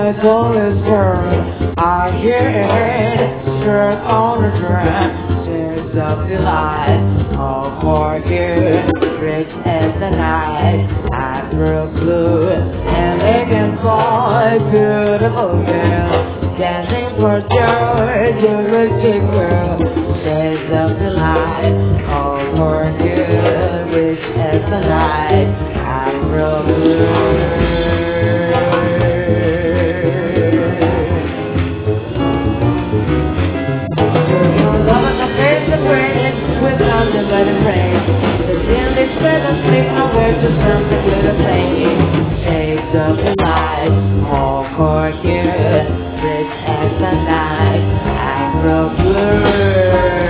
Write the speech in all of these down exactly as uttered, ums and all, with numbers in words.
my soul is burned. I hear it struck on the drum. Sins of delight, all for you. Rich as the night, I thrill blue, and again fall, beautiful girl, dancing for joy, you rich girl. Sins of delight, all for you. Rich as the night, I thrill blue. With thunder but it rains. The chilly spread of sleep, I work to something with a pain. Shades of the light, all for good. Rich as the night, Afro blue.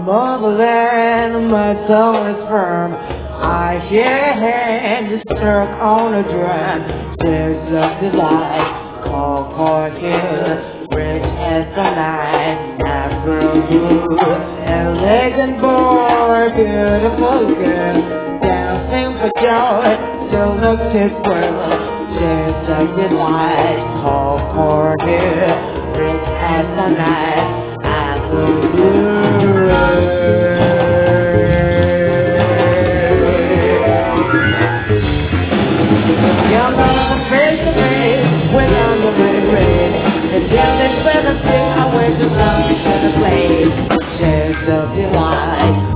motherland, my soul is firm. I hear hands struck on a drum. There's a delight, call for here, rich as the night. Afro blue, elegant boy, beautiful girl, dancing for joy, still looks his world. There's a delight, call for here, rich as the night. Afro blue. Young on face to face, when on the red red, and down this weather thing, I went to some to the place. Shares of delight.